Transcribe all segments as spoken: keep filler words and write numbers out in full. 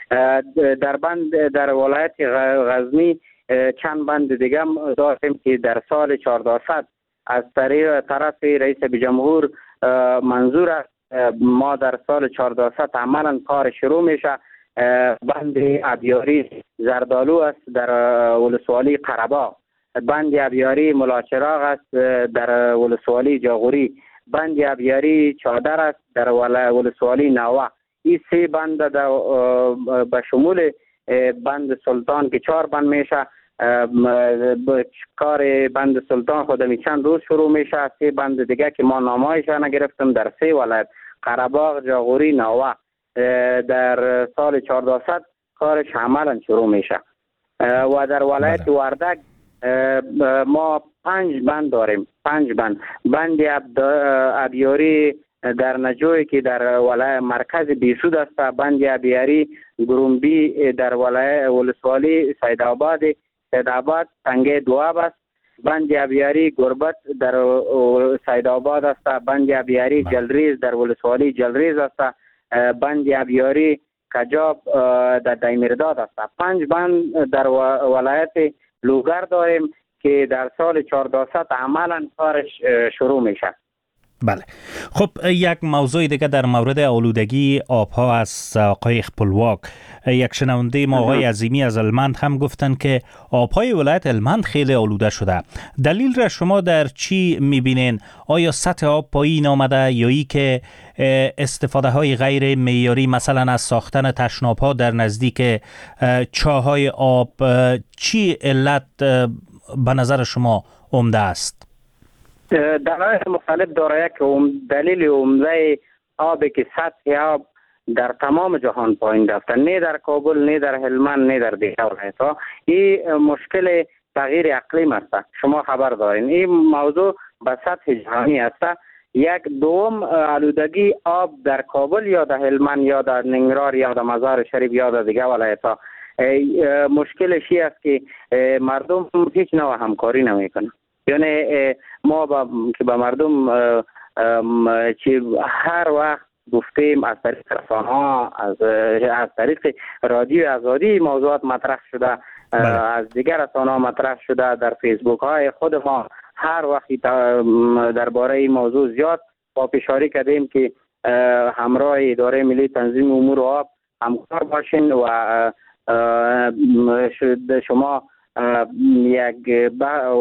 در بند در ولایت غزنی چند بند دیگه داریم که در سال چهاردهصد از طریق طرف رئیس جمهور منظور است. ما در سال چهاردهصد عملا کار شروع میشه. بند ابیاری زردالو است در ولسوالی قره‌باغ، بند ابیاری ملاچراغ است در ولسوالی جاغوری، بند ابیاری چادر است در ولسوالی نوه. این سه بند به شمول بند سلطان که چهار بند میشه. کار بند سلطان خودمی چند روز شروع میشه. سه بند دیگه که ما نامه‌ایش نگرفتم در سه ولایت قره‌باغ، جاغوری، نوه در سال چهاردهصد کارش عملا شروع میشه. و در ولایت وردک ما پنج بند داریم. پنج بند بند ابیاری در نجوی که در ولایت مرکز بیسود است، بند ابیاری گرومبی در ولایت ولسوالی سیدآباد سیدآباد تنگه دواب است، بند ابیاری گربت در سیدآباد است، بند ابیاری جلریز در ولسوالی جلریز است، بند ابیاری کجاب در دیمرداد است. پنج بند در ولایت لوگر داریم که در سال چهاردهصد عملا کارش شروع میشه. بله. خب یک موضوع دیگه در مورد آلودگی آبها از آقای خپلواک. یک شنونده ما آقای عظیمی از هلمند هم گفتن که آبهای ولایت هلمند خیلی آلوده شده. دلیل را شما در چی میبینین؟ آیا سطح آب پایین آمده یا ای که استفاده های غیر معیاری مثلا از ساختن تشناب ها در نزدیک چاهای آب، چی علت به نظر شما عمده است؟ دلایل مختلف داره. یک دلیل عمده آبی که سطح آب در تمام جهان پایین رفته، نه در کابل، نه در هلمند، نه در دیگر ولایت‌ها. این مشکل تغییر اقلیم است. شما خبر دارین این موضوع به سطح جهانی است. یک دوم آلودگی آب در کابل یا در هلمند یا در ننگرهار یا در مزار شریف یا در دیگر ولایت‌ها مشکلش این است که مردم هیچ نوع همکاری نمی‌کنند. یعنی ما با که به مردم چی هر وقت گفتیم از طریق رسانه‌ها، از از طریق رادیو آزادی موضوعات مطرح شده، بله. از دیگر رسانه‌ها مطرح شده، در فیسبوک های خود ما هر وقت درباره این موضوع زیاد پافشاری کردیم که همراه اداره ملی تنظیم امور آب همکار باشین و شما یک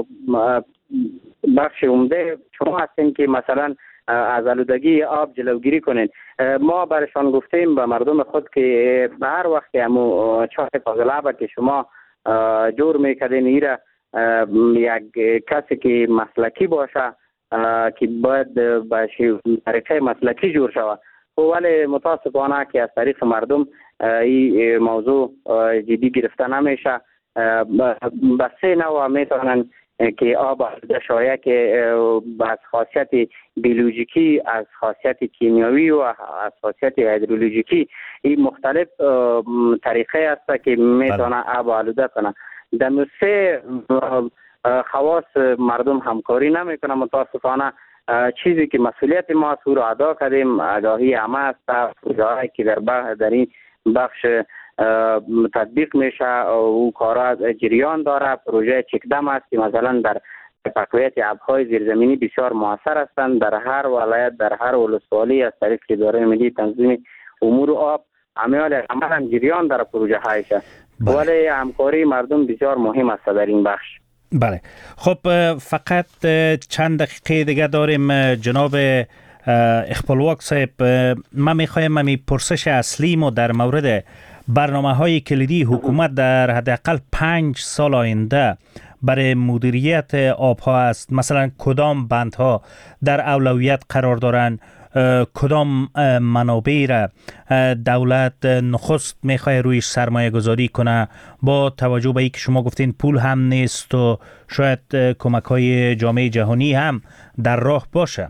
بخش عمده شما هستین که مثلا از آلودگی آب جلوگیری کنین. ما برشان گفتیم به مردم خود که هر وقت همو چاه فاضلاب که شما جور میکردین ایره یک کسی که مسلکی باشه که باید به طریقه مسلکی جور شود، ولی متاسفانه که از طریق مردم این موضوع جدی گرفته نمیشه. به سه نوع میتونن که آب آلوده شایع که از خاصیت بیولوژیکی، از خاصیت کیمیایی و از خاصیت هیدرولوژیکی این مختلف طریقه است که میتونه آب آلوده کنه. در سه خواص مردم همکاری نمیکنه. متاسفانه چیزی که مسئولیت ما رو ادا کردیم، آگاهی عامه است، جایی که در بخش در این بخش تطبیق میشه او کارا جریان داره. پروژه چکدم است که مثلا در تقویت آبهای زیرزمینی بسیار موثر هستند در هر ولایت، در هر ولسوالی از طریق اداره ملی تنظیم امور آب عمل عملا جریان در پروژه هایش، ولی همکاری مردم بسیار مهم است در این بخش. بله. خب فقط چند دقیقه دیگه داریم جناب خپلواک صاحب. من میخوایم می پرسش اصلی ما در مورد برنامه های کلیدی حکومت در حداقل پنج سال آینده برای مدیریت آبها است. مثلا کدام بندها در اولویت قرار دارند، کدام منابع را دولت نخست میخواه رویش سرمایه گذاری کنه، با توجه به اینکه شما گفتین پول هم نیست و شاید کمک های جامعه جهانی هم در راه باشه.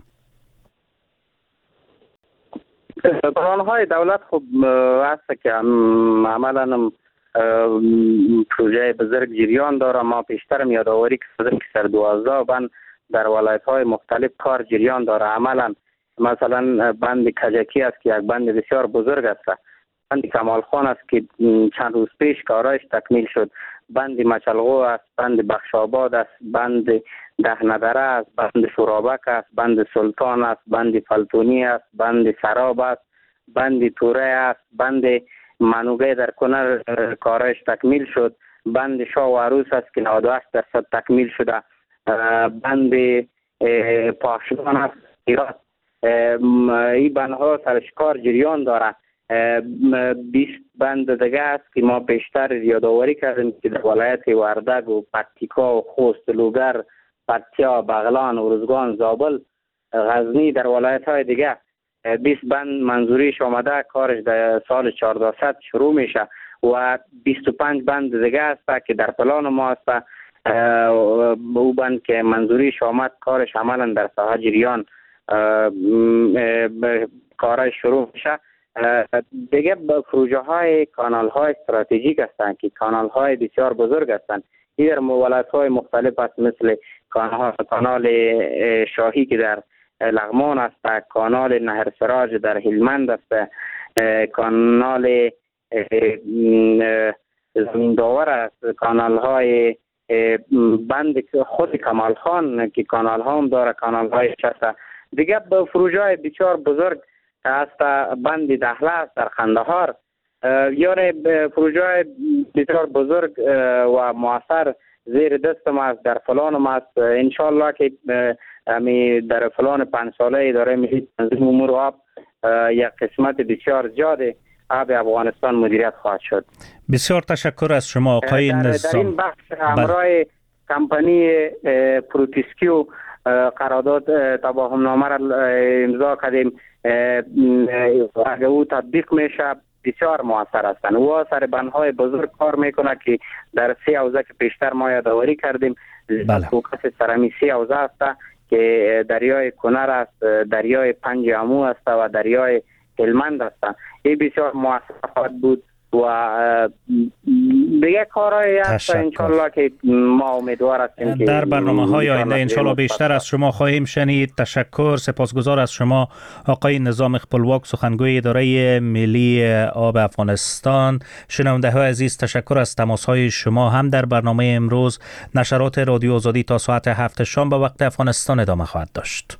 برنامه‌های دولت خب هست که عملا پروژه بزرگ جریان داره. ما پیشتر یادآوری کردیم که سر دوازده بند در ولایت‌های مختلف کار جریان داره. عملا مثلا بند کجکی است که یک بند بسیار بزرگ است. بند کمال خان است که چند روز پیش کارایش تکمیل شد، بند مچلغو است، بند بخشاباد است، بند دهندره است، بند شورابک است، بند سلطان است، بند فلتونی است، بند سراب است، بند توره است، بند منوگه در کنر کارایش تکمیل شد، بند شاه و عروس است که نود و هشت درصد تکمیل شده، بند پاکشان است ایراد. این بندها سرشکار جریان داره. بیست بند دیگه است که ما بیشتر یادآوری کردیم که در ولایت وردگ و پکتیکا و خوست، لوگر، پکتیا، بغلان، ارزگان، زابل، غزنی در ولایت های دیگه بیست بند منظوریش آمده، کارش در سال چهاردهصد شروع میشه و بیست و پنج بند دیگه است که در پلان ما است. او بند که منظوریش آمد کارش عملا در ساحه جریان کارش شروع میشه. دیگه پروژه های کانال های استراتژیک هستند که کانال های بسیار بزرگ هستند. این در ولایت های مختلف است، مثل کانال شاهی که در لغمان است، کانال نهر سراج در هلمند است، کانال زمین داور است، کانال های بند خود کمال خان که کانال ها هم داره، کانال های شسته دیگه پروژه های بسیار بزرگ است. بند دهله است در خندهار، یعنی پروژه های بسیار بزرگ و موثر زیر دست ما است، در فلان ما است. انشالله که امی در فلان پنج ساله اداره ملی تنظیم امور آب یک قسمت بسیار زیاده آب افغانستان مدیریت خواهد شد. بسیار تشکر از شما آقای در, نظام. در این بخش همراه کمپانی پروتیسکیو قرارداد تفاهم نامه را امضا کردیم. اگر او تطبیق میشه بسیار موثر هستند. او سر بندهای بزرگ کار میکنه که در سه حوزه که پیشتر ما یادآوری کردیم. فوکس سرمی سه حوزه است که دریای کنر است، دریای پنج امو است و دریای هلمند است. این بسیار موثر خواهد بود و دیگه کارهای هست انشالله که ما امیدوار هستیم در برنامه های آینده انشالله بیشتر از شما خواهیم شنید. تشکر، سپاسگزار از شما آقای نظام اخپلواک، سخنگوی اداره ملی آب افغانستان. شنونده های عزیز، تشکر از تماس های شما. هم در برنامه امروز نشرات رادیو آزادی تا ساعت هفت شام به وقت افغانستان ادامه خواهد داشت.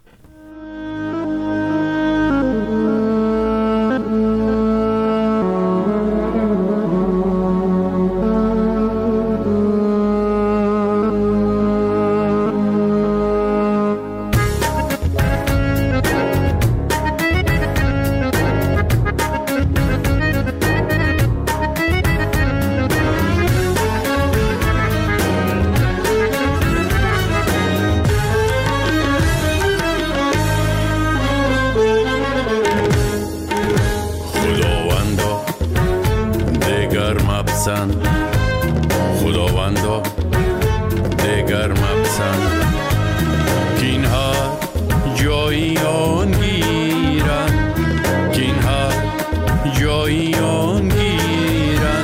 خداوندا دگر مپسند کینها جایی آن گیرن، کینها جایی آن گیرن،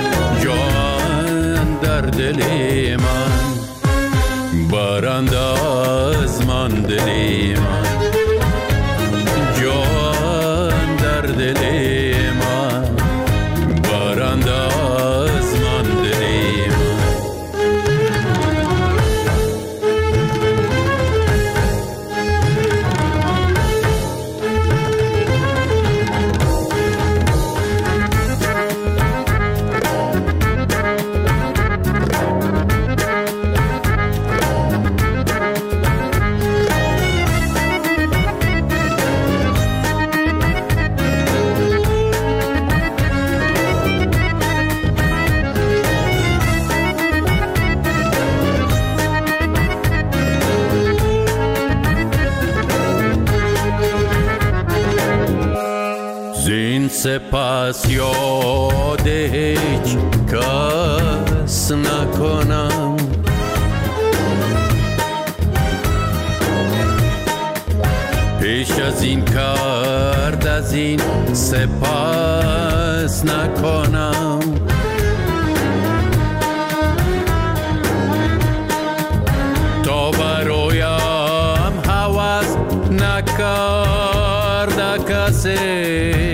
جان در دل من برند از من دل من، جان در دل من برند از من دل من. سپس یاد هیچ کس نکنم، پیش از این کرد از این سپس نکنم، تا برایم هوس نکرد کسی